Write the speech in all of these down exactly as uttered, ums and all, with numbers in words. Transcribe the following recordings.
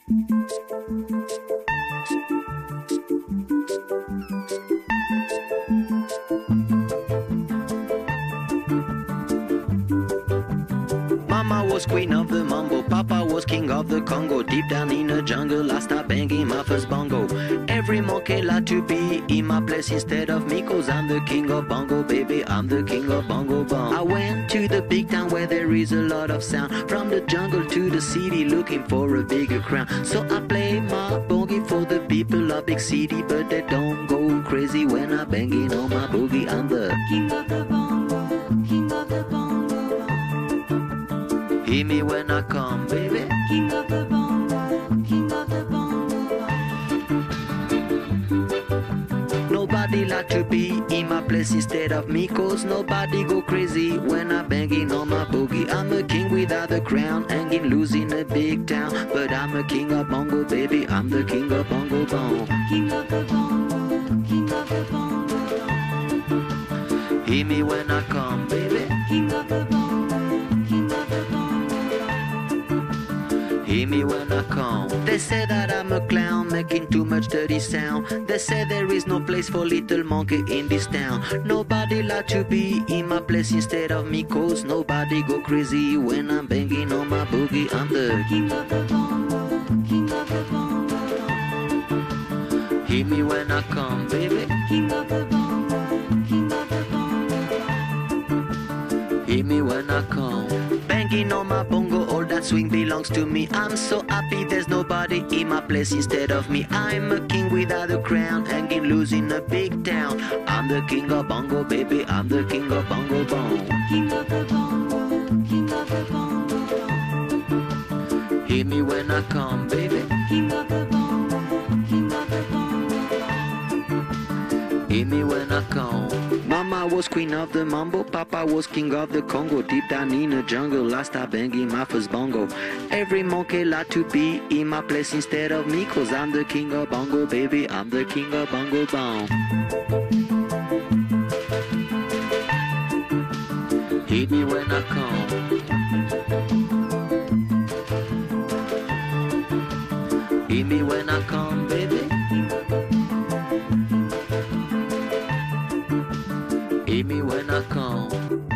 Mama was queen of the mambo, Papa was king of the Congo. Deep down in the jungle, I started banging my first bongo. Every monkey like to be in my place instead of me, cause I'm the king of bongo, baby, I'm the king of bongo bong. I went to the big town where there is a lot of sound, from the jungle to the city looking for a bigger crown. So I play my boogie for the people of big city, but they don't go crazy when I'm banging on my boogie. I'm the king of the bongo, king of the bongo. Hear me when I come, baby. King of the bongo, king of the bongo. Nobody like to be in my place instead of me, cause nobody go crazy when I'm banging on my boogie. I'm a king without a crown, hanging loose in a big town, but I'm a king of bongo, baby, I'm the king of bongo bong. King of the bongo, king of the bongo. Hear me when I come, baby. King of the bongo, king of the bongo. Hear me when I come. They say that I'm a clown, making too much dirty sound. They say there is no place for little monkey in this town. Nobody like to be in my place instead of me, cause nobody go crazy when I'm banging on my boogie. I'm the king of the bongo, king of the bongo. Hear me when I come, baby. King of the bongo, king of the bongo. Hear me when I come. Banging on my bongo, all that swing belongs to me. I'm so happy there's nobody in my place instead of me. I'm a king without a crown, hanging loose in a big town. I'm the king of bongo, baby, I'm the king of bongo bong. King of the bongo, king of the bongo bong. Hear me when I come, baby. King of the bongo, king of the bongo bong. Hear me when I come. Mama was queen of the mambo, Papa was king of the Congo. Deep down in the jungle, I started banging my first bongo. Every monkey like to be in my place instead of me, cause I'm the king of bongo, baby, I'm the king of bongo bong. Hit me when I come. Hit me when I come, baby. Hear me when I come.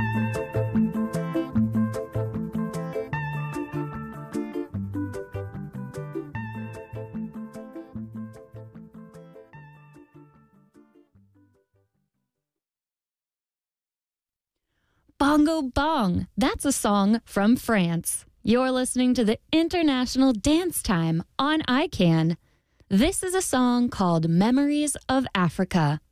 Bongo Bong. That's a song from France. You're listening to the International Dance Time on I CAN. This is a song called Memories of Africa.